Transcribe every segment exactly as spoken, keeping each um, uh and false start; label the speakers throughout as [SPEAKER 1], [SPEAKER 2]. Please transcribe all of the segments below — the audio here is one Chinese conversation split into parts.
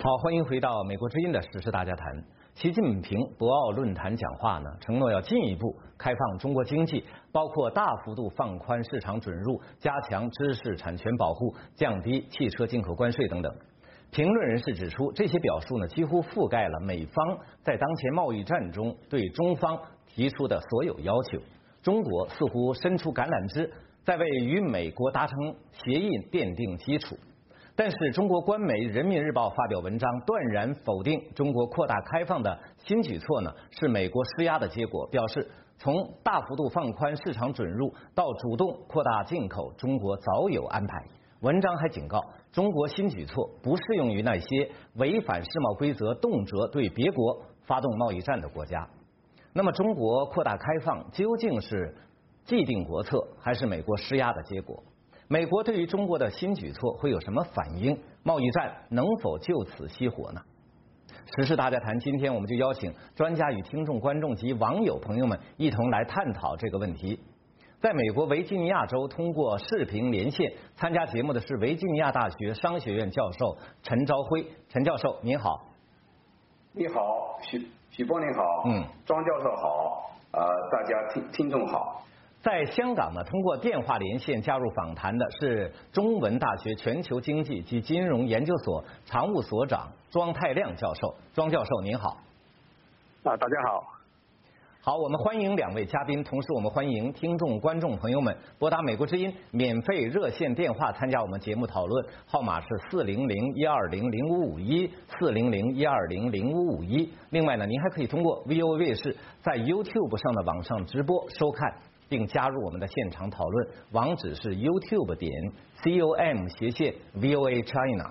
[SPEAKER 1] 好，欢迎回到美国之音的时事大家谈。习近平博鳌论坛讲话呢，承诺要进一步开放中国经济，包括大幅度放宽市场准入、加强知识产权保护、降低汽车进口关税等等。评论人士指出，这些表述呢，几乎覆盖了美方在当前贸易战中对中方提出的所有要求。中国似乎伸出橄榄枝，在为与美国达成协议奠定基础。但是，中国官媒《人民日报》发表文章，断然否定中国扩大开放的新举措呢是美国施压的结果，表示从大幅度放宽市场准入到主动扩大进口，中国早有安排。文章还警告，中国新举措不适用于那些违反世贸规则、动辄对别国发动贸易战的国家。那么，中国扩大开放究竟是既定国策，还是美国施压的结果？美国对于中国的新举措会有什么反应？贸易战能否就此熄火呢？时事大家谈，今天我们就邀请专家与听众、观众及网友朋友们一同来探讨这个问题。在美国维吉尼亚州通过视频连线参加节目的是维吉尼亚大学商学院教授陈朝晖。陈教授您好。
[SPEAKER 2] 你好，许许波您好。
[SPEAKER 1] 嗯。
[SPEAKER 2] 庄教授好。呃，大家听听众好。
[SPEAKER 1] 在香港呢，通过电话连线加入访谈的是中文大学全球经济及金融研究所常务所长庄太亮教授。庄教授您好。
[SPEAKER 3] 啊，大家好。
[SPEAKER 1] 好，我们欢迎两位嘉宾，同时我们欢迎听众、观众朋友们拨打美国之音免费热线电话参加我们节目讨论，号码是四零零一二零零五五一四零零一二零零五五一。另外呢，您还可以通过 V O A 卫视在 YouTube 上的网上直播收看，并加入我们的现场讨论，网址是 YouTube 点 com 斜线 V O A China。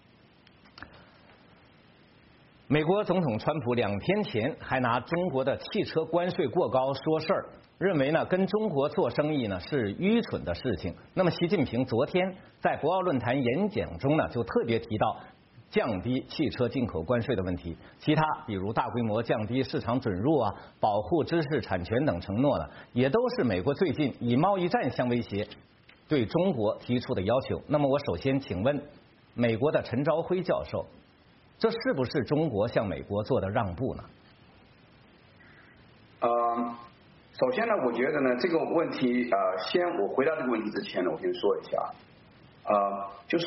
[SPEAKER 1] 美国总统川普两天前还拿中国的汽车关税过高说事儿，认为呢跟中国做生意呢是愚蠢的事情。那么习近平昨天在博鳌论坛演讲中呢就特别提到降低汽车进口关税的问题，其他比如大规模降低市场准入啊、保护知识产权等承诺呢，也都是美国最近以贸易战相威胁对中国提出的要求。那么我首先请问美国的陈朝晖教授，这是不是中国向美国做的让步呢？
[SPEAKER 2] 呃，首先呢，我觉得呢这个问题呃，先我回答这个问题之前呢，我先说一下，呃，就是。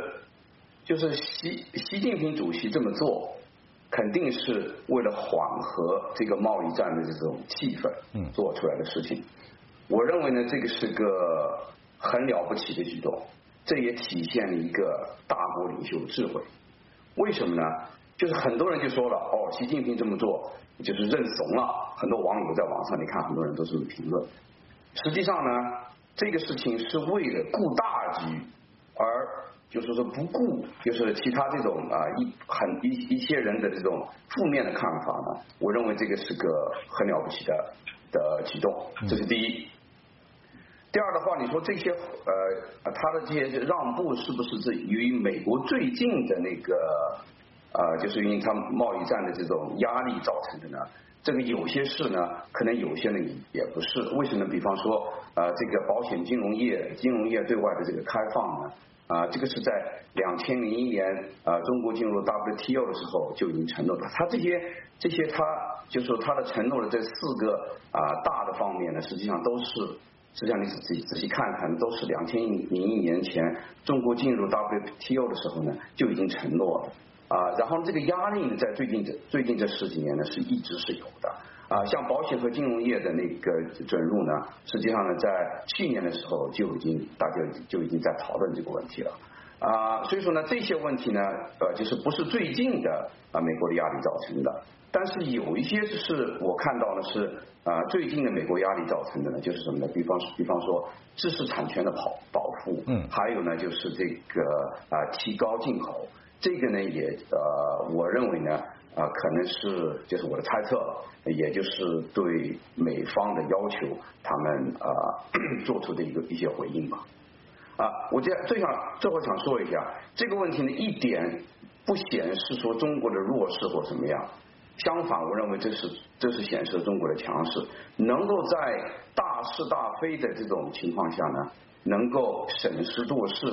[SPEAKER 2] 就是习习近平主席这么做，肯定是为了缓和这个贸易战的这种气氛，嗯，做出来的事情。我认为呢，这个是个很了不起的举动，这也体现了一个大国领袖的智慧。为什么呢？就是很多人就说了，哦，习近平这么做就是认怂了。很多网友在网上，你看很多人都是这么评论。实际上呢，这个事情是为了顾大局，而就是说不顾就是其他这种啊一很一一些人的这种负面的看法呢，我认为这个是个很了不起的的举动，这是第一。第二的话，你说这些呃他的这些让步是不是是由于美国最近的那个呃就是因为他贸易战的这种压力造成的呢？这个有些事呢，可能有些呢也不是。为什么？比方说呃这个保险金融业金融业对外的这个开放呢？啊、呃，这个是在两千零一年啊、呃，中国进入 W T O 的时候就已经承诺了。他这些这些他就是说他的承诺的这四个啊、呃、大的方面呢，实际上都是，实际上你仔细仔细看看，都是两千零一年前中国进入 W T O 的时候呢就已经承诺了啊、呃。然后这个压力呢，在最近这最近这十几年呢是一直是有的。啊，像保险和金融业的那个准入呢，实际上呢，在去年的时候就已经大家就已经在讨论这个问题了啊，所以说呢，这些问题呢，呃，就是不是最近的啊美国的压力造成的，但是有一些是我看到的是啊最近的美国压力造成的呢，就是什么呢？比方比方说知识产权的保保护，嗯，还有呢就是这个啊提高进口，这个呢也呃我认为呢。啊、呃，可能是就是我的猜测了，也就是对美方的要求，他们啊、呃、做出的一个一些回应吧。啊，我这最想最后想说一下这个问题呢，一点不显示说中国的弱势或怎么样，相反，我认为这是这是显示中国的强势，能够在大是大非的这种情况下呢，能够审时度势，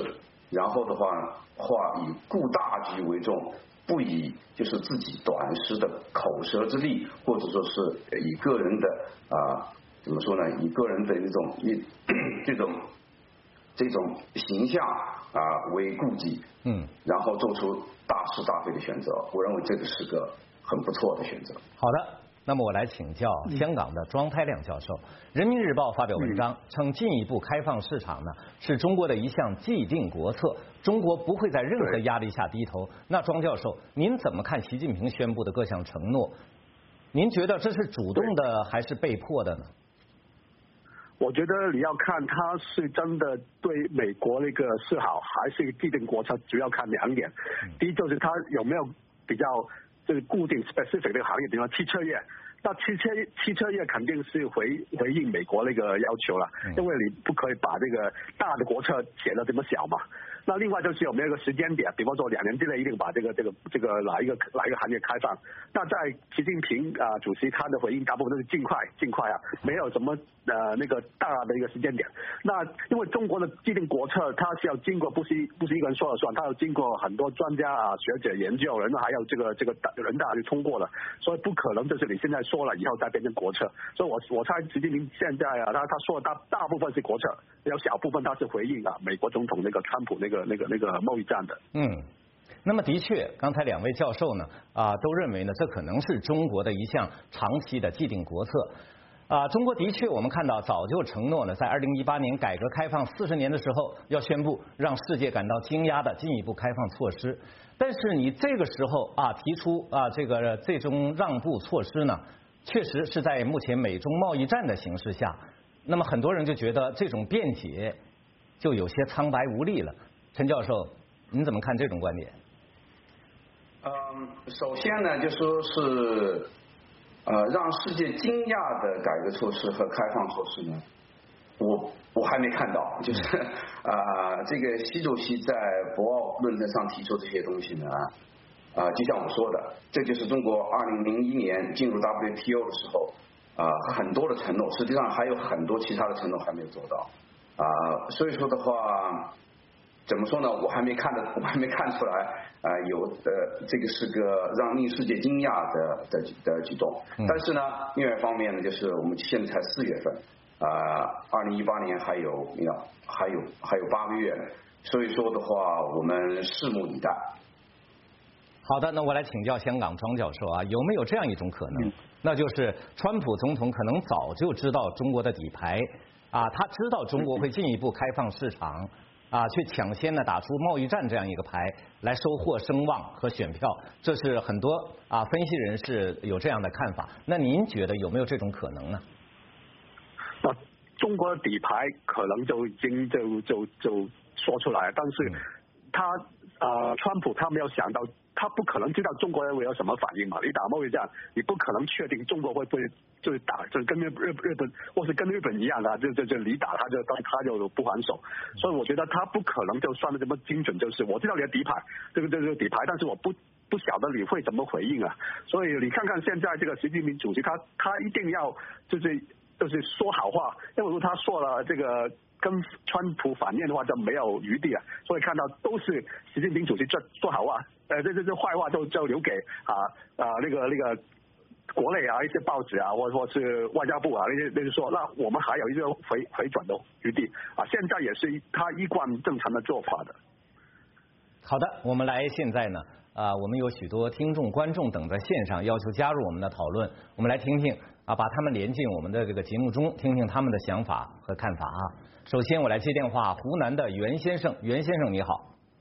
[SPEAKER 2] 然后的话话以顾大局为重，不以就是自己短时的口舌之力，或者说是以个人的啊怎么说呢？以个人的这种一这种这种形象啊为顾忌，嗯，然后做出大是大非的选择。我认为这个是个很不错的选择。
[SPEAKER 1] 好的。那么我来请教香港的庄太亮教授，《人民日报》发表文章称，进一步开放市场呢是中国的一项既定国策，中国不会在任何压力下低头。那庄教授，您怎么看习近平宣布的各项承诺？您觉得这是主动的还是被迫的呢？
[SPEAKER 3] 我觉得你要看他是真的对美国那个示好，还是既定国策，主要看两点。第一就是他有没有比较就是固定 specific 这个行业，比如说汽车业，那汽车汽车业肯定是回回应美国那个要求了，因为你不可以把这个大的国策写得这么小嘛。那另外就是有没有一个时间点，比方说两年之内一定把这个这个这个哪一个哪一个行业开放。那在习近平啊、呃、主席他的回应大部分都是尽快尽快啊，没有什么呃那个大的一个时间点。那因为中国的既定国策，它是要经过不是不是一个人说了算，它要经过很多专家啊学者研究，然后还有这个这个人大就通过了，所以不可能就是你现在说了以后再变成国策。所以我我猜习近平现在啊，他他说的大大部分是国策，有小部分他是回应啊美国总统那个川普那个那个那个贸易战的。
[SPEAKER 1] 嗯，那么的确，刚才两位教授呢啊、呃、都认为呢，这可能是中国的一项长期的既定国策。啊、呃，中国的确，我们看到早就承诺了，在二零一八年改革开放四十年的时候，要宣布让世界感到惊讶的进一步开放措施。但是你这个时候啊提出啊这个这种让步措施呢，确实是在目前美中贸易战的形势下，那么很多人就觉得这种辩解就有些苍白无力了。陈教授，您怎么看这种观点？
[SPEAKER 2] 嗯，首先呢，就说是呃让世界惊讶的改革措施和开放措施呢，我我还没看到，就是啊、呃、这个习主席在博鳌论坛上提出这些东西呢，啊、呃、就像我说的，这就是中国二零零一年进入 W T O 的时候啊、呃、很多的承诺，实际上还有很多其他的承诺还没有做到啊、呃，所以说的话。怎么说呢？我还没看的，我还没看出来啊、呃，有呃，这个是个让令世界惊讶的的的举动。嗯、但是呢，另外一方面呢，就是我们现在才四月份，啊、呃，二零一八年还有要还有还有八个月，所以说的话，我们拭目以待。
[SPEAKER 1] 好的，那我来请教香港庄教授啊，有没有这样一种可能？嗯、那就是川普总统可能早就知道中国的底牌啊，他知道中国会进一步开放市场。啊，去抢先呢打出贸易战这样一个牌，来收获声望和选票，这是很多啊分析人士有这样的看法。那您觉得有没有这种可能呢？
[SPEAKER 3] 那中国的底牌可能就已经就就就说出来，但是他呃，川普他没有想到，他不可能知道中国人会有什么反应嘛。你打贸易战，你不可能确定中国会不会就是打，就是跟日日日本或是跟日本一样的，就就就你打他就他就不还手。所以我觉得他不可能就算的这么精准，就是我知道你的底牌，这个这个底牌，但是我不不晓得你会怎么回应啊。所以你看看现在这个习近平主席，他他一定要就是就是说好话，因为如果他说了这个。跟川普反面的话就没有余地了，所以看到都是习近平主席这说好话，呃，这这这坏话就就留给啊啊那个那个国内啊一些报纸啊，或或是外交部啊那些那些说，那我们还有一个回回转的余地啊，现在也是他一贯正常的做法的。
[SPEAKER 1] 好的，我们来现在呢啊、呃，我们有许多听众观众等在线上要求加入我们的讨论，我们来听听啊，把他们连进我们的这个节目中，听听他们的想法和看法啊。首先我来接电话，湖南的袁先生，袁先生你好。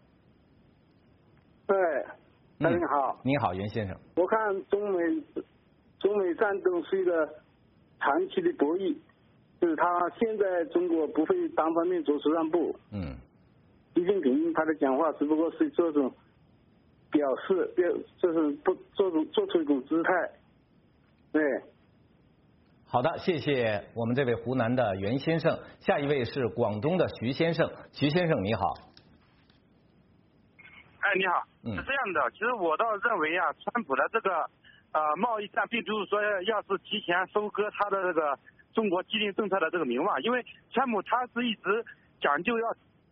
[SPEAKER 4] 对，大家好、
[SPEAKER 1] 嗯。你好，袁先生。
[SPEAKER 4] 我看中美中美战争是一个长期的博弈，就是他现在中国不会单方面做出让步。嗯。习近平他的讲话只不过是这种表示，表就是不做出做出一种姿态。对。
[SPEAKER 1] 好的，谢谢我们这位湖南的袁先生。下一位是广东的徐先生，徐先生你好。
[SPEAKER 5] 哎，你好，是这样的，其实我倒认为啊，川普的这个呃贸易战，并不是说要是提前收割他的这个中国既定政策的这个名望，因为川普他是一直讲究要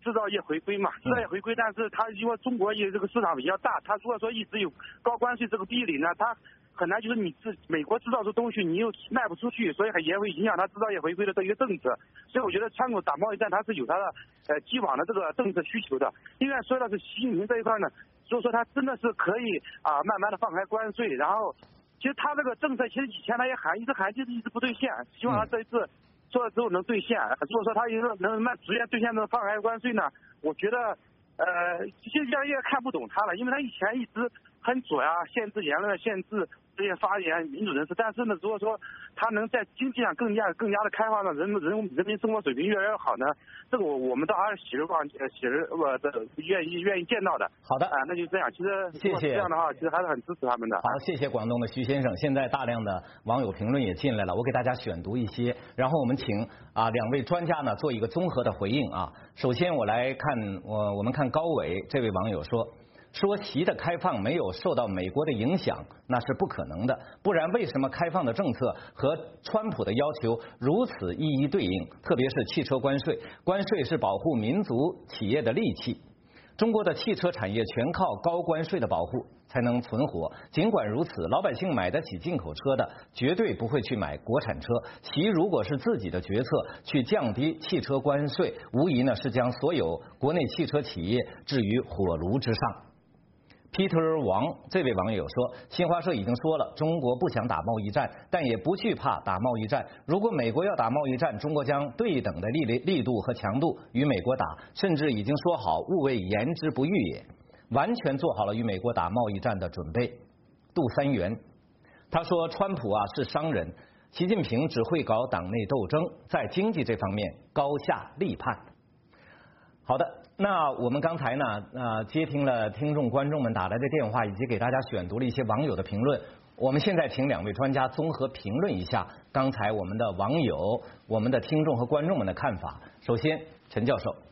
[SPEAKER 5] 制造业回归嘛，制造业回归，但是它因为中国也这个市场比较大，它如果说一直有高关税这个壁垒呢，它很难就是你制美国制造出东西你又卖不出去，所以也会影响它制造业回归的这一个政策。所以我觉得川普打贸易战它是有它的呃既往的这个政策需求的。另外说到是习近平这一块呢，所以说他真的是可以啊、呃、慢慢的放开关税，然后其实他这个政策其实以前他也喊一直喊就是一直不兑现，希望他这一次做了之后能兑现。如果说他一个能慢逐渐兑现能放开关税呢，我觉得呃其实越来越看不懂他了，因为他以前一直很左呀，限制言论，限制这些发言民主人士。但是呢，如果说他能在经济上更加更加的开放呢，人人人民生活水平越来越好呢，这个我我们倒还是喜日望喜日我的愿意愿意见到的。
[SPEAKER 1] 好的，
[SPEAKER 5] 啊、呃，那就这样。其实
[SPEAKER 1] 谢谢。
[SPEAKER 5] 这样的话，其实还是很支持他们的。
[SPEAKER 1] 好，谢谢广东的徐先生。现在大量的网友评论也进来了，我给大家选读一些，然后我们请啊两位专家呢做一个综合的回应啊。首先我来看我我们看高伟这位网友说。说习的开放没有受到美国的影响，那是不可能的。不然为什么开放的政策和川普的要求如此一一对应？特别是汽车关税，关税是保护民族企业的利器。中国的汽车产业全靠高关税的保护才能存活。尽管如此，老百姓买得起进口车的，绝对不会去买国产车。习如果是自己的决策去降低汽车关税，无疑呢是将所有国内汽车企业置于火炉之上。Peter 王这位网友说，新华社已经说了，中国不想打贸易战，但也不惧怕打贸易战。如果美国要打贸易战，中国将对等的力力度和强度与美国打，甚至已经说好勿谓言之不预也，完全做好了与美国打贸易战的准备。杜三元他说，川普啊是商人，习近平只会搞党内斗争，在经济这方面高下立判。好的。那我们刚才呢，呃，接听了听众观众们打来的电话，以及给大家选读了一些网友的评论。我们现在请两位专家综合评论一下刚才我们的网友、我们的听众和观众们的看法。首先，陈教授。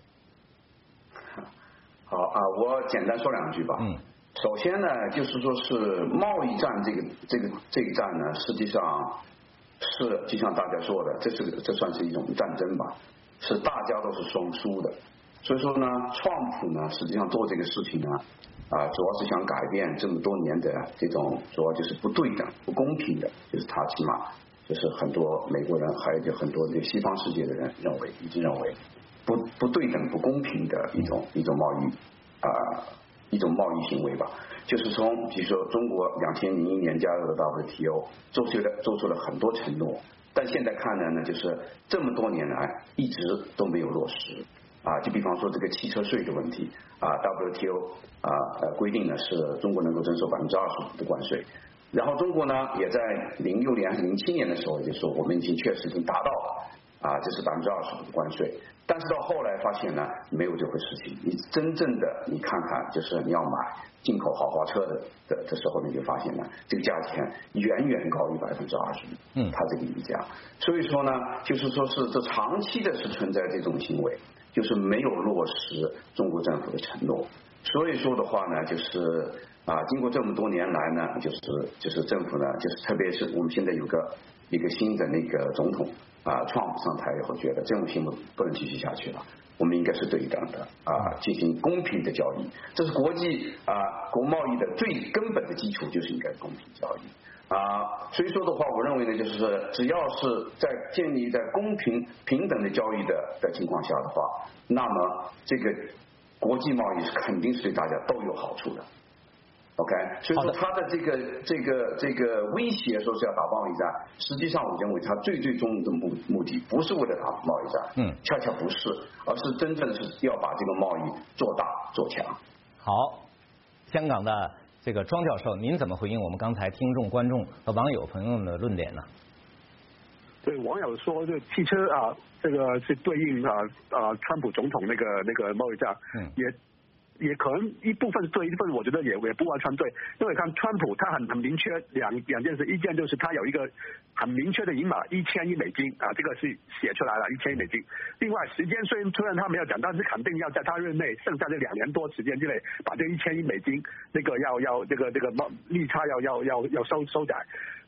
[SPEAKER 2] 好啊，我简单说两句吧。嗯。首先呢，就是说是贸易战这个这个这一战呢，实际上是就像大家说的，这是这算是一种战争吧，是大家都是双输的。所以说呢，川普呢，实际上做这个事情呢，啊，主要是想改变这么多年的这种，主要就是不对等、不公平的，就是他起码就是很多美国人，还有就很多这个西方世界的人认为，一直认为不不对等、不公平的一种一种贸易啊、呃、一种贸易行为吧。就是从比如说中国两千零一年加入了 W T O， 做出了做出了很多承诺，但现在看来呢，就是这么多年来一直都没有落实。啊，就比方说这个汽车税的问题啊 ，W T O 啊呃规定呢是中国能够征收百分之二十五的关税，然后中国呢也在零六年还是零七年的时候就说我们已经确实已经达到了啊，这是百分之二十五的关税，但是到后来发现呢没有这回事情，你真正的你看看就是你要买进口豪华车的的的时候，你就发现呢这个价钱远远高于百分之二十五，嗯，它这个溢价，所以说呢就是说是这长期的是存在这种行为。就是没有落实中国政府的承诺，所以说的话呢，就是啊，经过这么多年来呢，就是就是政府呢，就是特别是我们现在有个一个新的那个总统啊，川普上台以后，觉得这种行为不能继续下去了，我们应该是对等的啊，进行公平的交易，这是国际啊国贸易的最根本的基础，就是应该公平交易。啊，所以说的话，我认为呢，就是只要是在建立在公平平等的交易的的情况下的话，那么这个国际贸易是肯定是对大家都有好处的。OK， 所以说他的这个这个这个威胁说是要打贸易战，实际上我认为他最最终的目目的不是为了打贸易战，嗯，恰恰不是，而是真正是要把这个贸易做大做强。
[SPEAKER 1] 好，香港的。这个庄教授，您怎么回应我们刚才听众、观众和网友朋友的论点呢？
[SPEAKER 3] 对，网友说，这汽车啊，这个是对应啊啊，川普总统那个那个贸易战，嗯，也。也可能一部分是对，一部分我觉得也也不完全对，因为看川普他很很明确两两件事，一件就是他有一个很明确的银码一千亿美金啊，这个是写出来了一千亿美金。另外时间虽然虽然他没有讲，但是肯定要在他任内剩下这两年多时间之内把这一千亿美金那个要要这个这个利差要要要要收收窄。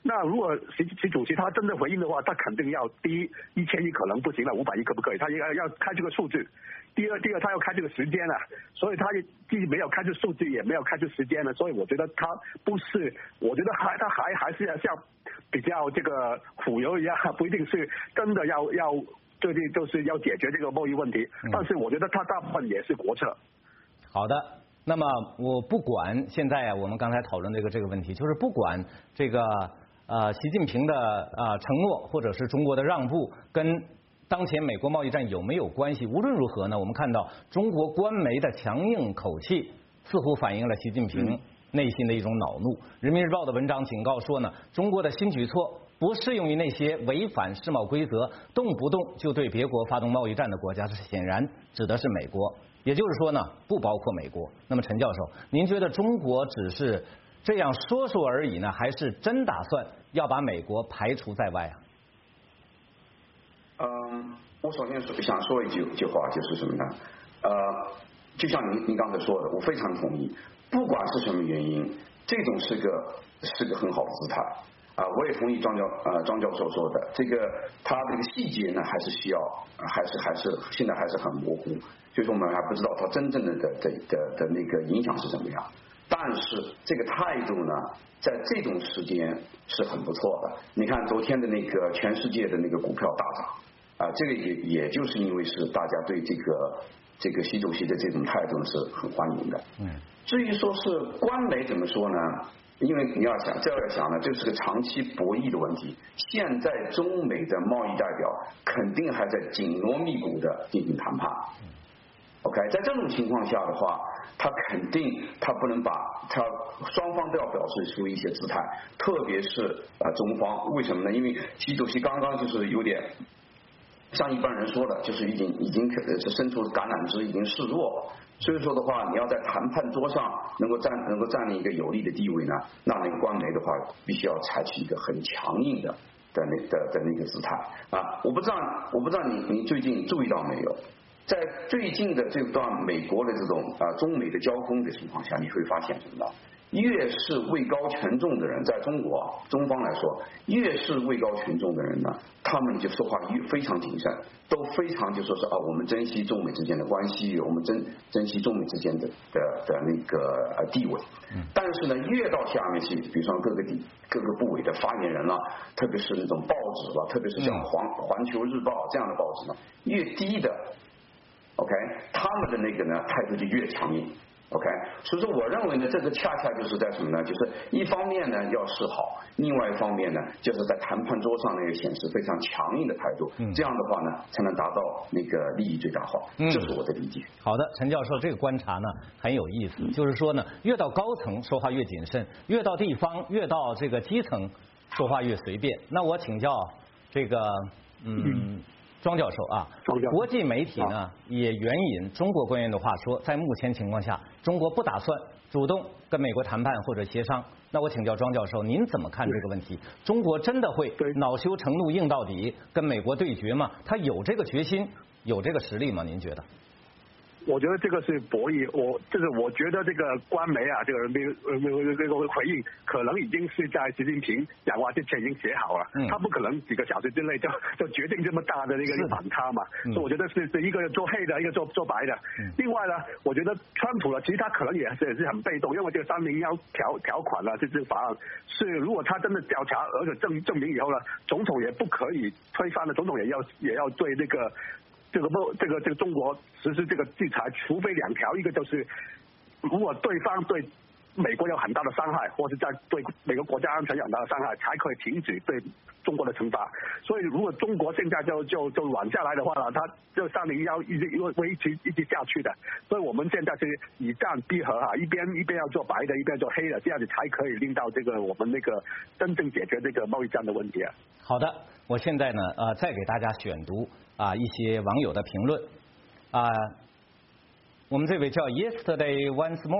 [SPEAKER 3] 那如果习习主席他真的回应的话，他肯定要第一一千亿可能不行了，五百亿可不可以？他应该要开这个数据。第二，第二他要开这个时间了，所以他既没有开出数据，也没有开出时间了，所以我觉得他不是，我觉得还他还还是要像比较这个虎油一样，不一定是真的要要最近就是要解决这个贸易问题，但是我觉得他大部分也是国策。
[SPEAKER 1] 好的，那么我不管现在我们刚才讨论这个这个问题，就是不管这个呃习近平的呃承诺或者是中国的让步跟当前美国贸易战有没有关系？无论如何呢，我们看到中国官媒的强硬口气，似乎反映了习近平内心的一种恼怒。人民日报的文章警告说呢，中国的新举措不适用于那些违反世贸规则、动不动就对别国发动贸易战的国家，这显然指的是美国。也就是说呢，不包括美国。那么陈教授，您觉得中国只是这样说说而已呢，还是真打算要把美国排除在外啊？
[SPEAKER 2] 嗯，我首先想说一句句话，就是什么呢？呃，就像您您刚才说的，我非常同意。不管是什么原因，这种是个是个很好的姿态啊、呃。我也同意张教呃张教授说的，这个他这个细节呢，还是需要，还是还是现在还是很模糊，所以说我们还不知道他真正的的的的的那个影响是怎么样。但是这个态度呢，在这种时间是很不错的。你看昨天的那个全世界的那个股票大涨。啊，这个也也就是因为是大家对这个这个习主席的这种态度是很欢迎的。嗯。至于说是官媒怎么说呢？因为你要想这要想呢，这是个长期博弈的问题。现在中美的贸易代表肯定还在紧锣密鼓的进行谈判。OK， 在这种情况下的话，他肯定他不能把他双方都要表示出一些姿态，特别是啊、呃、中方，为什么呢？因为习主席刚刚就是有点。像一般人说的，就是已经已经是伸出橄榄枝，已经示弱了。所以说的话，你要在谈判桌上能够站能够站立一个有利的地位呢，那那个官媒的话，必须要采取一个很强硬的的那的的那个姿态啊。我不知道我不知道你你最近注意到没有，在最近的这段美国的这种啊中美的交锋的情况下，你会发现什么呢？越是位高权重的人，在中国中方来说，越是位高权重的人呢，他们就说话越非常谨慎，都非常就说是啊，我们珍惜中美之间的关系，我们珍珍惜中美之间的的的那个呃地位。但是呢，越到下面去，比如说各个地各个部委的发言人了，特别是那种报纸吧，特别是像环环球日报这样的报纸呢，越低的 ，OK， 他们的那个呢态度就越强硬。OK， 所以说我认为呢，这个恰恰就是在什么呢？就是一方面呢要示好，另外一方面呢，就是在谈判桌上呢也显示非常强硬的态度。嗯，这样的话呢，才能达到那个利益最大化。嗯，这是我的理解。
[SPEAKER 1] 好的，陈教授，这个观察呢很有意思，就是说呢，越到高层说话越谨慎，越到地方，越到这个基层说话越随便。那我请教这个，嗯。嗯庄教授啊，国际媒体呢也援引中国官员的话说，在目前情况下，中国不打算主动跟美国谈判或者协商。那我请教庄教授，您怎么看这个问题？中国真的会恼羞成怒硬到底，跟美国对决吗？他有这个决心，有这个实力吗？您觉得？
[SPEAKER 3] 我觉得这个是博弈，我就是我觉得这个官媒啊，这个人民呃这个回应，可能已经是在习近平讲话之前已经写好了，嗯、他不可能几个小时之内就就决定这么大的那个反他嘛，嗯、所以我觉得是是一个做黑的，一个做做白的。嗯、另外呢，我觉得川普呢，其实他可能也是也是很被动，因为这个三零幺条条款呢，这这法案是如果他真的调查而且证证明以后呢，总统也不可以推翻的，总统也要也要对那个。这个不，这个这个中国实施这个制裁，除非两条，一个就是如果对方对美国有很大的伤害，或是在对美国国家安全有很大的伤害，才可以停止对中国的惩罚。所以如果中国现在就就就软下来的话呢，它这三零幺一直会一直一直下去的。所以我们现在是以战逼和啊，一边一边要做白的，一边做黑的，这样子才可以令到这个我们那个真正解决这个贸易战的问题啊。
[SPEAKER 1] 好的，我现在呢呃再给大家选读啊一些网友的评论啊，我们这位叫 Yesterday Once More。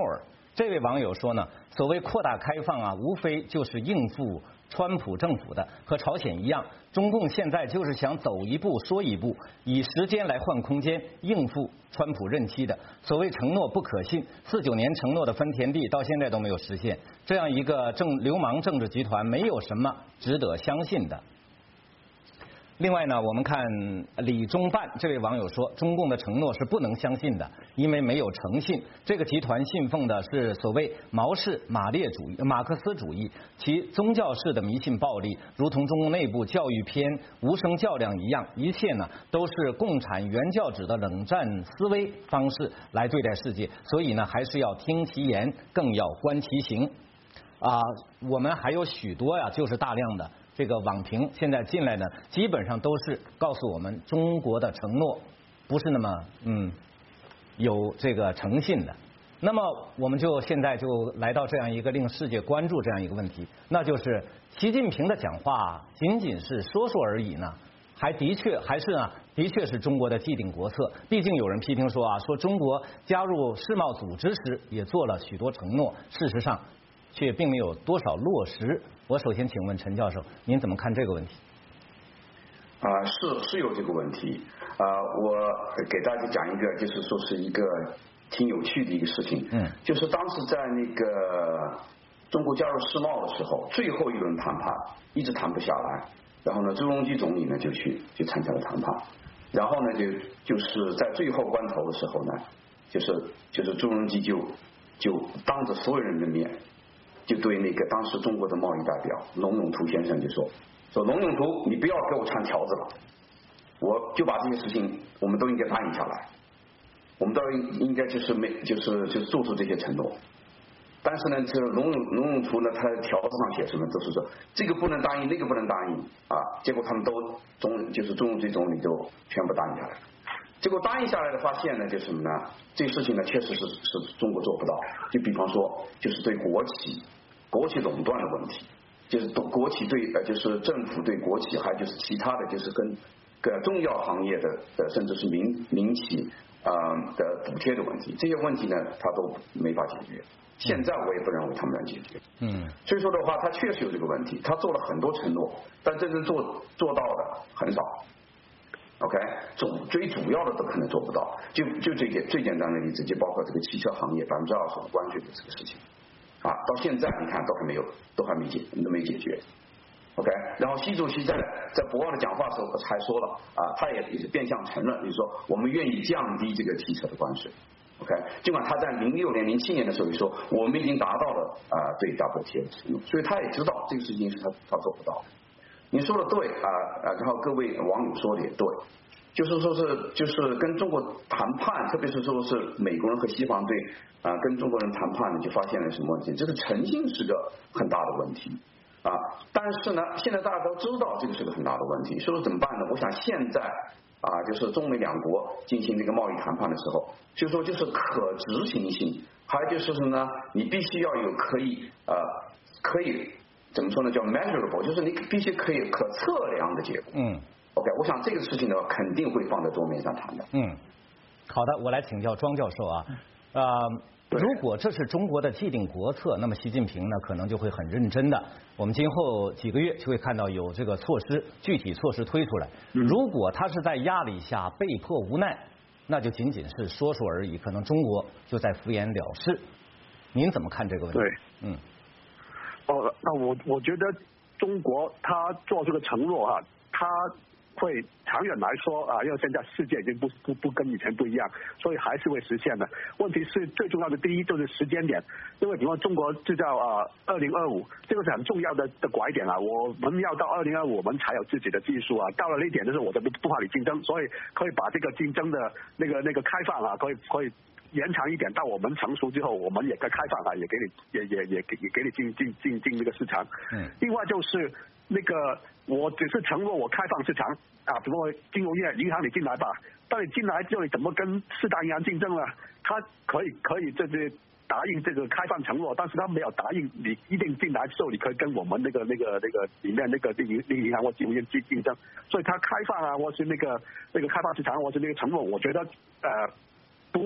[SPEAKER 1] 这位网友说呢，所谓扩大开放啊，无非就是应付川普政府的，和朝鲜一样，中共现在就是想走一步说一步，以时间来换空间，应付川普任期的。所谓承诺不可信，四九年承诺的分田地到现在都没有实现，这样一个政流氓政治集团，没有什么值得相信的。另外呢，我们看李中办这位网友说，中共的承诺是不能相信的，因为没有诚信。这个集团信奉的是所谓毛式马列主义、马克思主义，其宗教式的迷信暴力，如同中共内部教育片无声较量一样，一切呢都是共产原教旨的冷战思维方式来对待世界。所以呢，还是要听其言，更要观其行。啊，我们还有许多呀，就是大量的。这个网评现在进来呢，基本上都是告诉我们中国的承诺不是那么嗯有这个诚信的。那么我们就现在就来到这样一个令世界关注这样一个问题，那就是习近平的讲话仅仅是说说而已呢，还的确还是呢的确是中国的既定国策。毕竟有人批评说啊，说中国加入世贸组织时也做了许多承诺，事实上却并没有多少落实。我首先请问陈教授，您怎么看这个问题？
[SPEAKER 2] 啊、呃，是是有这个问题啊、呃，我给大家讲一个，就是说是一个挺有趣的一个事情，嗯，就是当时在那个中国加入世贸的时候，最后一轮谈判一直谈不下来，然后呢，朱镕基总理呢就去去参加了谈判，然后呢就就是在最后关头的时候呢，就是就是朱镕基就就当着所有人的面。就对那个当时中国的贸易代表龙永图先生就说说龙永图，你不要给我缠条子了，我就把这些事情我们都应该答应下来，我们都应该就是没就是就是做出这些承诺。但是呢，这龙永龙永图呢，他的条子上写什么都是说这个不能答应，那个不能答应啊，结果他们都中就是中共这总理就全部答应下来。结果答应下来的发现呢，就是什么呢？这个事情呢，确实是是中国做不到。就比方说，就是对国企、国企垄断的问题，就是国企对呃，就是政府对国企，还有就是其他的就是跟跟重要行业的的甚至是民民企啊、呃、的补贴的问题，这些问题呢，他都没法解决。现在我也不认为他们能解决。嗯。所以说的话，他确实有这个问题，他做了很多承诺，但真正做做到的很少。OK， 主最主要的都可能做不到，就就这个最简单的例子，就包括这个汽车行业百分之二十的关税的这个事情，啊，到现在你看都还没有，都还没解，都没解决。OK， 然后习主席在在博鳌的讲话的时候还说了啊，他也也是变相承认，就是说我们愿意降低这个汽车的关税。OK， 尽管他在零六年、零七年的时候就说我们已经达到了啊对 W T O 的承诺，所以他也知道这个事情是他他做不到的。你说的对啊啊，然后各位网友说的也对，就是说是就是跟中国谈判，特别是说是美国人和西方对啊跟中国人谈判呢，就发现了什么问题？这个诚信是个很大的问题啊。但是呢，现在大家都知道这个是个很大的问题，所以怎么办呢？我想现在啊，就是中美两国进行这个贸易谈判的时候，就说就是可执行性，还有就是什么呢？你必须要有可以呃可以。怎么说呢？叫 measurable， 就是你必须可以可测量的结果。嗯 ，OK， 我想这个事情呢，肯定会放在桌面上谈的。
[SPEAKER 1] 嗯，好的，我来请教庄教授啊，呃，如果这是中国的既定国策，那么习近平呢，可能就会很认真的。我们今后几个月就会看到有这个措施，具体措施推出来。如果他是在压力下被迫无奈，那就仅仅是说说而已，可能中国就在敷衍了事。您怎么看这个问题？
[SPEAKER 3] 对，
[SPEAKER 1] 嗯。
[SPEAKER 3] 哦，那我我觉得中国他做这个承诺哈、啊，他会长远来说啊，因为现在世界已经不不不跟以前不一样，所以还是会实现的。问题是最重要的第一就是时间点，因为比方中国制造啊二零二五这个是很重要的的拐点啊，我们要到二零二五我们才有自己的技术啊，到了那一点就是我的不不和你竞争，所以可以把这个竞争的那个那个开放啊，可以可以。延长一点，到我们成熟之后，我们也该开放啊，也给你也也也给也给你进进进进那个市场。嗯。另外就是那个，我只是承诺我开放市场啊，比如说金融业、银行你进来吧，但你进来之后你怎么跟四大银行竞争呢？他可以可以这些答应这个开放承诺，但是他没有答应你一定进来之后你可以跟我们那个那个那个里面那个那个银行或金融业竞竞争，所以他开放啊，或是那个那个开放市场，或是那个承诺，我觉得呃不。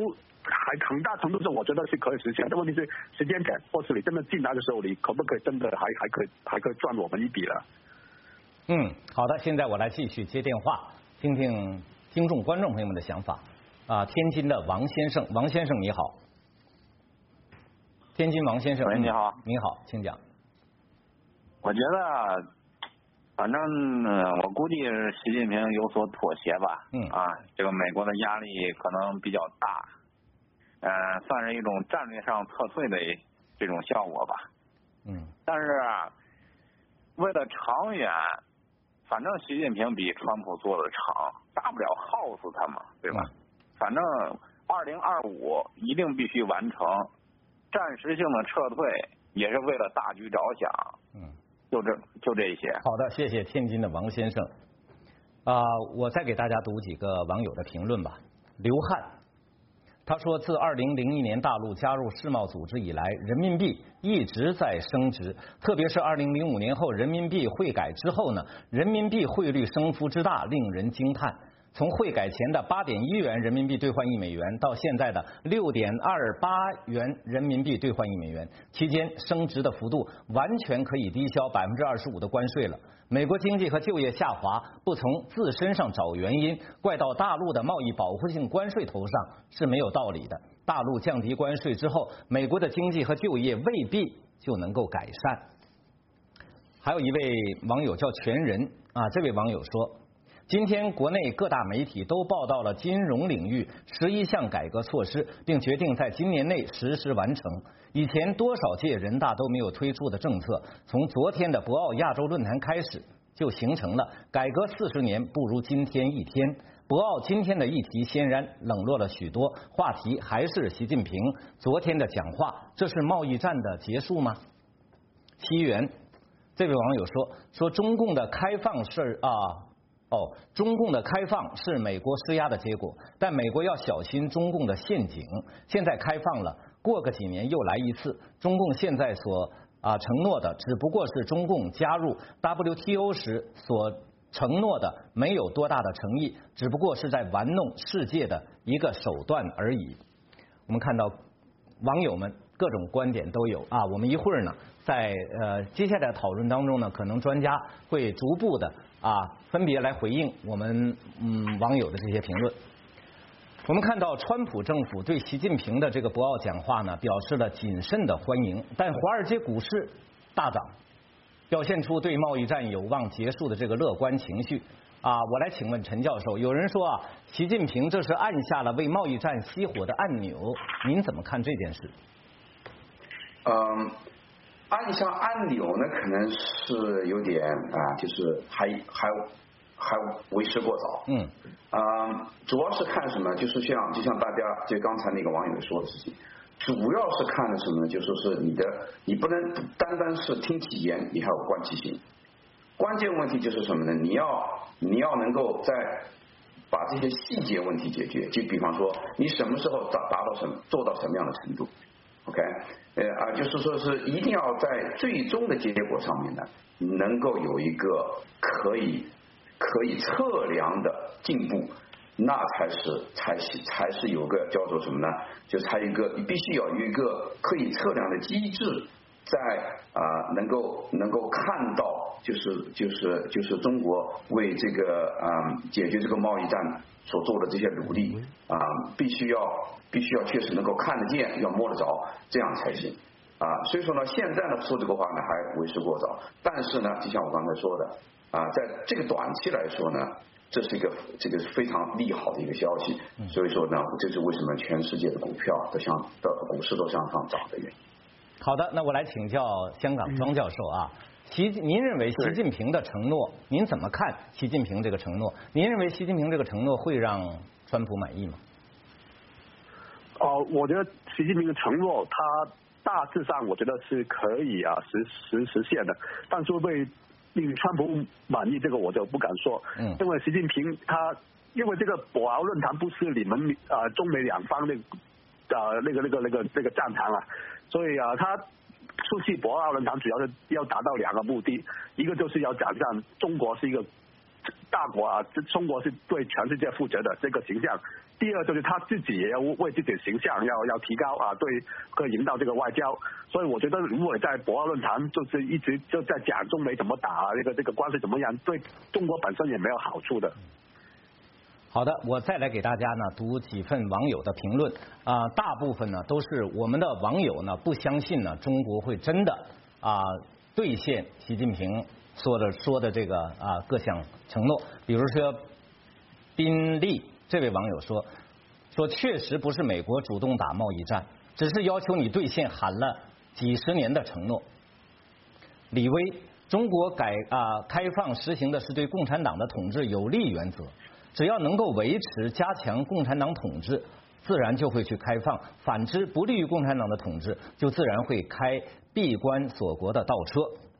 [SPEAKER 3] 还很大程度上我觉得是可以实现，但问题是时间点，或是你真的进来的时候，你可不可以真的还还可以还可以赚我们一笔了？
[SPEAKER 1] 嗯，好的，现在我来继续接电话，听听听众观众朋友们的想法。啊，天津的王先生，王先生你好。天津王先生，
[SPEAKER 6] 喂，你好，
[SPEAKER 1] 你好，请讲。
[SPEAKER 6] 我觉得，反正我估计是习近平有所妥协吧。
[SPEAKER 1] 嗯。
[SPEAKER 6] 啊，这个美国的压力可能比较大，呃，算是一种战略上撤退的这种效果吧。
[SPEAKER 1] 嗯。
[SPEAKER 6] 但是，为了长远，反正习近平比川普做的长，大不了耗死他嘛，对吧？
[SPEAKER 1] 嗯、
[SPEAKER 6] 反正二零二五一定必须完成。暂时性的撤退也是为了大局着想，
[SPEAKER 1] 嗯，
[SPEAKER 6] 就这就这些。
[SPEAKER 1] 好的，谢谢天津的王先生。啊、呃，我再给大家读几个网友的评论吧。刘汉，他说，自二零零一年大陆加入世贸组织以来，人民币一直在升值，特别是二零零五年后人民币汇改之后呢，人民币汇率升幅之大令人惊叹。从汇改前的八点一元人民币兑换一美元，到现在的六点二八元人民币兑换一美元，期间升值的幅度完全可以抵消百分之二十五的关税了。美国经济和就业下滑，不从自身上找原因，怪到大陆的贸易保护性关税头上是没有道理的。大陆降低关税之后，美国的经济和就业未必就能够改善。还有一位网友叫全人啊，这位网友说，今天国内各大媒体都报道了金融领域十一项改革措施，并决定在今年内实施完成。以前多少届人大都没有推出的政策，从昨天的博鳌亚洲论坛开始，就形成了改革四十年不如今天一天。博鳌今天的议题显然冷落了许多，话题还是习近平昨天的讲话，这是贸易战的结束吗？西元，这位网友说说中共的开放是啊。哦，中共的开放是美国施压的结果，但美国要小心中共的陷阱。现在开放了，过个几年又来一次。中共现在所啊承诺的，只不过是中共加入 W T O 时所承诺的，没有多大的诚意，只不过是在玩弄世界的一个手段而已。我们看到网友们各种观点都有啊，我们一会儿呢，在呃接下来的讨论当中呢，可能专家会逐步的。啊，分别来回应我们嗯网友的这些评论。我们看到川普政府对习近平的这个博鳌讲话呢，表示了谨慎的欢迎，但华尔街股市大涨，表现出对贸易战有望结束的这个乐观情绪。啊，我来请问陈教授，有人说啊，习近平这是按下了为贸易战熄火的按钮，您怎么看这件事？
[SPEAKER 2] 嗯。按下按钮呢，可能是有点啊，就是还还还为时过早。嗯，啊、呃，主要是看什么？就是像就像大家就刚才那个网友说的事情，主要是看的什么呢？就说是你的，你不能单单是听其言，你还有观其行。关键问题就是什么呢？你要你要能够在把这些细节问题解决，就比方说你什么时候达达到什么做到什么样的程度。OK， 呃啊，就是说是一定要在最终的结果上面呢，能够有一个可以可以测量的进步，那才是才是才是有个叫做什么呢？就才有一个必须要有一个可以测量的机制，在啊、呃、能够能够看到，就是就是就是中国为这个啊、呃、解决这个贸易战所做的这些努力啊、呃，必须要。必须要确实能够看得见，要摸得着，这样才行啊。所以说呢，现在呢说这个话呢还为时过早，但是呢，就像我刚才说的啊，在这个短期来说呢，这是一个这个非常利好的一个消息。所以说呢，这是为什么全世界的股票都向的股市都向上涨的原因。
[SPEAKER 1] 好的，那我来请教香港庄教授啊，习您认为习近平的承诺，您怎么看习近平这个承诺？您认为习近平这个承诺会让川普满意吗？
[SPEAKER 3] 哦、呃，我觉得习近平的承诺，他大致上我觉得是可以啊实实实现的，但是会不会令川普满意，这个我就不敢说。嗯，因为习近平他因为这个博鳌论坛不是你们啊、呃、中美两方那啊、呃、那个那个那个那个战场啊，所以啊他出席博鳌论坛主要是要达到两个目的，一个就是要展现中国是一个大国啊，中国是对全世界负责的这个形象。第二就是他自己也要为自己的形象要要提高啊，对，可以引导这个外交。所以我觉得，如果在博鳌论坛就是一直就在讲中美怎么打啊，这个这个关系怎么样，对中国本身也没有好处的。
[SPEAKER 1] 好的，我再来给大家呢读几份网友的评论啊、呃，大部分呢都是我们的网友呢不相信呢中国会真的啊、呃、兑现习近平说的说的这个啊、呃、各项承诺。比如说宾利这位网友说说确实不是美国主动打贸易战，只是要求你兑现喊了几十年的承诺。李威，中国改啊、呃、开放实行的是对共产党的统治有利原则。只要能够维持、加强共产党统治，自然就会去开放；反之，不利于共产党的统治，就自然会开闭关锁国的倒车。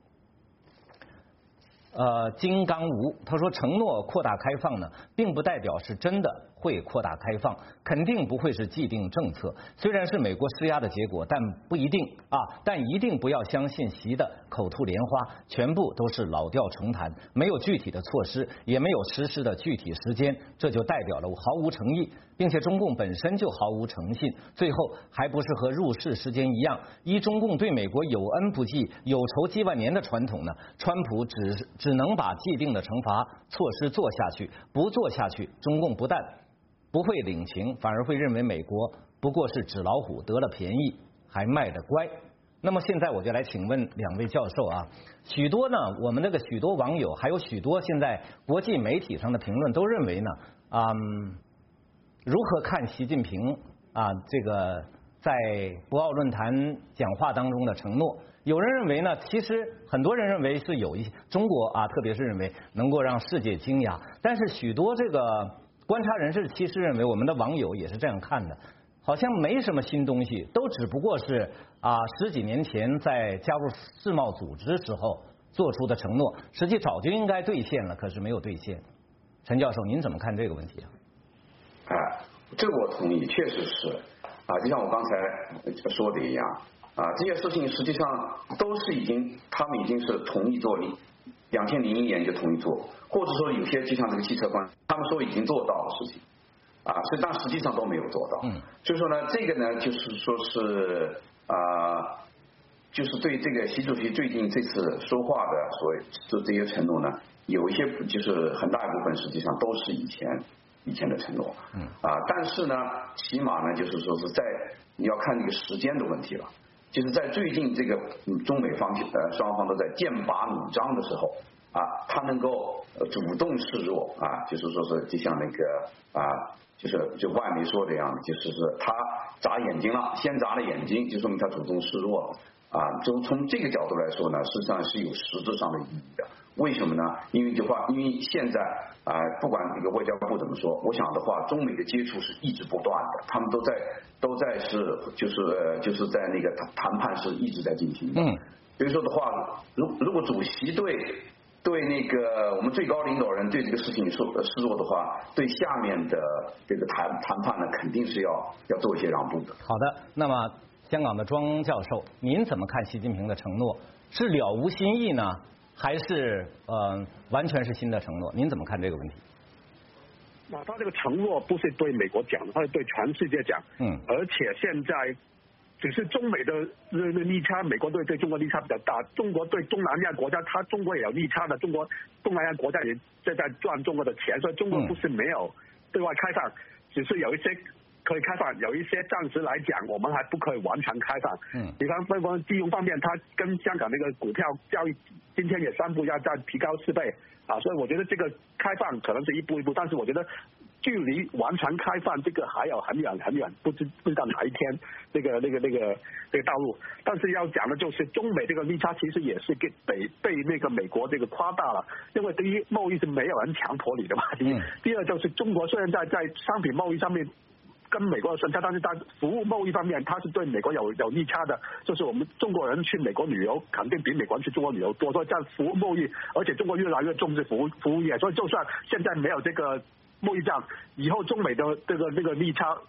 [SPEAKER 1] 呃，金刚吴他说，承诺扩大开放呢，并不代表是真的会扩大开放，肯定不会是既定政策。虽然是美国施压的结果，但不一定啊，但一定不要相信习的口吐莲花，全部都是老调重弹，没有具体的措施，也没有实施的具体时间，这就代表了毫无诚意，并且中共本身就毫无诚信。最后还不是和入世时间一样，依中共对美国有恩不记、有仇积万年的传统呢，川普只只能把既定的惩罚措施做下去，不做下去，中共不但不会领情，反而会认为美国不过是纸老虎，得了便宜还卖得乖。那么现在我就来请问两位教授啊，许多呢，我们那个许多网友，还有许多现在国际媒体上的评论都认为呢，嗯，如何看习近平啊这个在博鳌论坛讲话当中的承诺？有人认为呢，其实很多人认为是有一些中国啊，特别是认为能够让世界惊讶，但是许多这个观察人士其实认为，我们的网友也是这样看的，好像没什么新东西，都只不过是啊十几年前在加入世贸组织时候做出的承诺，实际早就应该兑现了，可是没有兑现。陈教授，您怎么看这个问题啊？
[SPEAKER 2] 啊，这个我同意，确实是啊，就像我刚才说的一样啊，这些事情实际上都是已经，他们已经是同意做，两千零一年就同意做，或者说有些就像这个汽车关，他们说已经做到的事情。啊，所以但实际上都没有做到。嗯，所以说呢，这个呢，就是说是啊、呃，就是对这个习主席最近这次说话的所谓做这些承诺呢，有一些就是很大一部分实际上都是以前以前的承诺。嗯，啊，但是呢，起码呢，就是说是在你要看这个时间的问题了，就是在最近这个中美方呃双方都在剑拔弩张的时候。啊，他能够主动示弱啊，就是说是就像那个啊，就是就外媒说的样子，就是是他眨眼睛了，先眨了眼睛，就说明他主动示弱了啊。就从这个角度来说呢，实际上是有实质上的意义的。为什么呢？因为的话，因为现在啊，不管这个外交部怎么说，我想的话，中美的接触是一直不断的，他们都在都在是就是呃就是在那个谈谈判是一直在进行的。嗯，所以说的话，如如果主席对。对那个我们最高领导人对这个事情说示弱的话，对下面的这个谈谈判呢，肯定是要要做一些让步的。
[SPEAKER 1] 好的，那么香港的庄教授，您怎么看习近平的承诺？是了无新意呢，还是呃完全是新的承诺？您怎么看这个问题？
[SPEAKER 3] 那他这个承诺不是对美国讲的，他是对全世界讲。嗯，而且现在。只是中美的利差，美国对对中国利差比较大，中国对东南亚国家，它中国也有利差的，中国东南亚国家也在在赚中国的钱，所以中国不是没有对外开放，只是有一些可以开放，有一些暂时来讲，我们还不可以完全开放。嗯，比方说金融方面，它跟香港那个股票交易，今天也宣布要再提高四倍啊，所以我觉得这个开放可能是一步一步，但是我觉得。距离完全开放这个还有很远很远，不知不知道哪一天那个那个那个这个道路。但是要讲的就是中美这个利差其实也是给被被那个美国这个夸大了，因为第一贸易是没有人强迫你的嘛，第一，第二就是中国虽然在在商品贸易上面跟美国的顺差，但是在服务贸易方面它是对美国有有利差的，就是我们中国人去美国旅游肯定比美国人去中国旅游多，所以在服务贸易，而且中国越来越重视服务服务业，所以就算现在没有这个。贸易战以后，中美的这个这个利差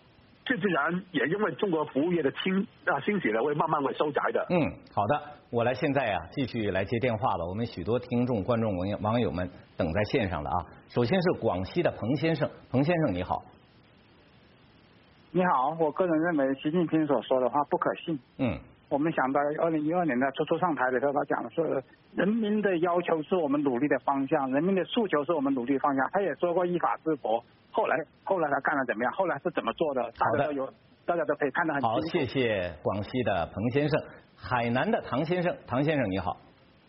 [SPEAKER 3] 自自然也因为中国服务业的兴啊兴起了，会慢慢会收窄的。
[SPEAKER 1] 嗯，好的，我来现在啊继续来接电话了。我们许多听众、观众、网友网友们等在线上了啊。首先是广西的彭先生，彭先生你好。
[SPEAKER 7] 你好，我个人认为习近平所说的话不可信。
[SPEAKER 1] 嗯。
[SPEAKER 7] 我们想到二零一二年的初初上台的时候，他讲的是人民的要求是我们努力的方向，人民的诉求是我们努力的方向。他也说过依法治国，后来后来他干了怎么样？后来是怎么做的？大家都有，大家都可以看得很清楚。
[SPEAKER 1] 好，谢谢广西的彭先生。海南的唐先生，唐先生你好。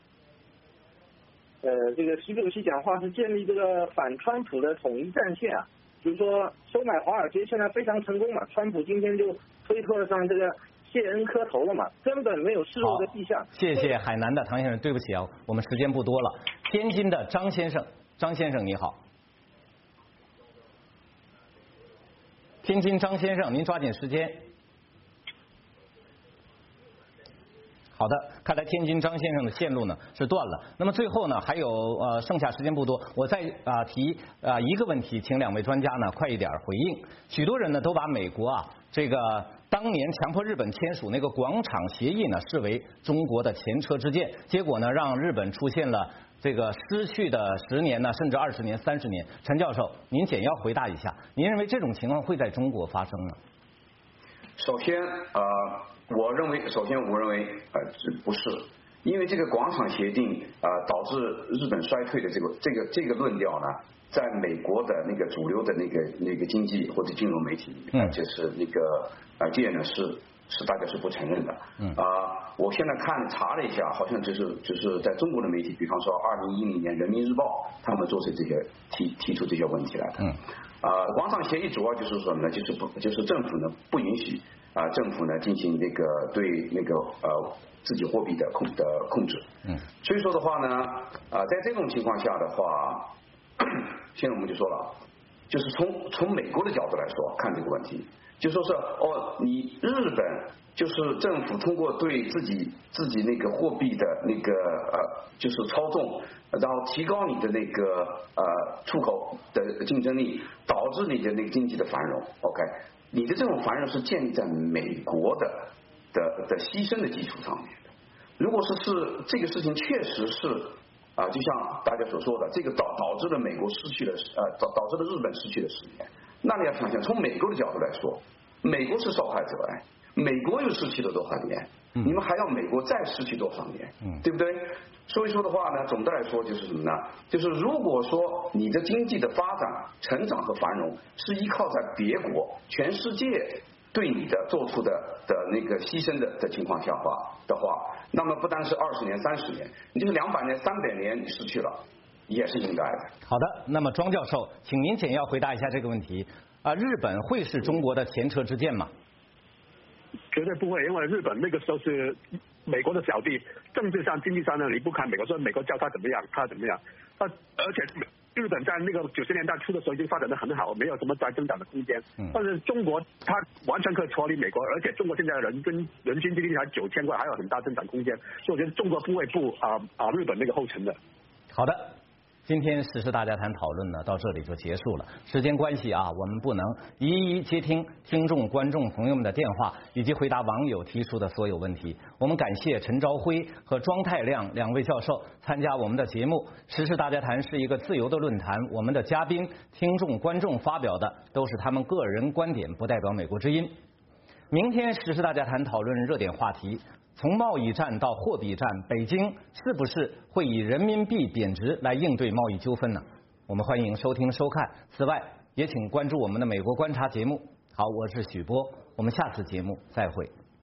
[SPEAKER 8] 呃，这个习主席讲话是建立这个反川普的统一战线啊，就是说收买华尔街现在非常成功嘛，川普今天就推特上这个谢恩磕头了嘛，根本没有示弱的迹象。
[SPEAKER 1] 谢谢海南的唐先生，对不起啊，我们时间不多了。天津的张先生，张先生你好。天津张先生，您抓紧时间。好的，看来天津张先生的线路呢是断了。那么最后呢，还有呃剩下时间不多，我再啊、呃、提啊、呃、一个问题，请两位专家呢快一点回应。许多人呢都把美国啊这个当年强迫日本签署那个广场协议呢视为中国的前车之鉴，结果呢让日本出现了这个失去的十年呢甚至二十年、三十年。陈教授，您简要回答一下，您认为这种情况会在中国发生吗？
[SPEAKER 2] 首先呃。我认为，首先我认为，呃，不是，因为这个广场协定啊、呃，导致日本衰退的这个这个这个论调呢，在美国的那个主流的那个那个经济或者金融媒体里面，就是那个呃界呢是是大家是不承认的。嗯啊、呃，我现在看查了一下，好像就是就是在中国的媒体，比方说二零一零年《人民日报》他们做出这些提提出这些问题来的。嗯啊、呃，广场协议主要就是说呢，就是不就是政府呢不允许。啊、呃，政府呢进行那个对那个呃自己货币的控的控制，嗯，所以说的话呢，啊、呃，在这种情况下的话，现在我们就说了，就是从从美国的角度来说看这个问题，就说是哦，你日本就是政府通过对自己自己那个货币的那个呃就是操纵，然后提高你的那个呃出口的竞争力，导致你的那个经济的繁荣 ，OK。你的这种繁荣是建立在美国的的的牺牲的基础上面的。如果是是这个事情确实是啊、呃，就像大家所说的，这个导导致了美国失去了呃导导致了日本失去了十年，那你要想想，从美国的角度来说，美国是受害者哎，美国又失去了多少年？你们还要美国再失去多少年？嗯，对不对？所以说的话呢，总的来说就是什么呢？就是如果说你的经济的发展、成长和繁荣是依靠在别国、全世界对你的做出的的那个牺牲的的情况下话的话，那么不单是二十年、三十年，你就是两百年、三百年你失去了，也是应该的。
[SPEAKER 1] 好的，那么庄教授，请您简要回答一下这个问题啊、呃，日本会是中国的前车之鉴吗？
[SPEAKER 3] 绝对不会，因为日本那个时候是美国的小弟，政治上、经济上呢离不开美国，所以美国教他怎么样，他怎么样。那而且日本在那个九十年代初的时候已经发展得很好，没有什么再增长的空间。嗯、但是中国它完全可以脱离美国，而且中国现在的人均人均 G D P 才九千块，还有很大增长空间。所以我觉得中国不会步啊啊日本那个后尘的。
[SPEAKER 1] 好的。今天时事大家谈讨论呢，到这里就结束了。时间关系啊，我们不能一一接听听众、观众朋友们的电话，以及回答网友提出的所有问题。我们感谢陈朝辉和庄太亮两位教授参加我们的节目。时事大家谈是一个自由的论坛，我们的嘉宾、听众、观众发表的都是他们个人观点，不代表美国之音。明天时事大家谈讨论热点话题。从贸易战到货币战，北京是不是会以人民币贬值来应对贸易纠纷呢？我们欢迎收听收看。此外，也请关注我们的美国观察节目。好，我是许波，我们下次节目再会。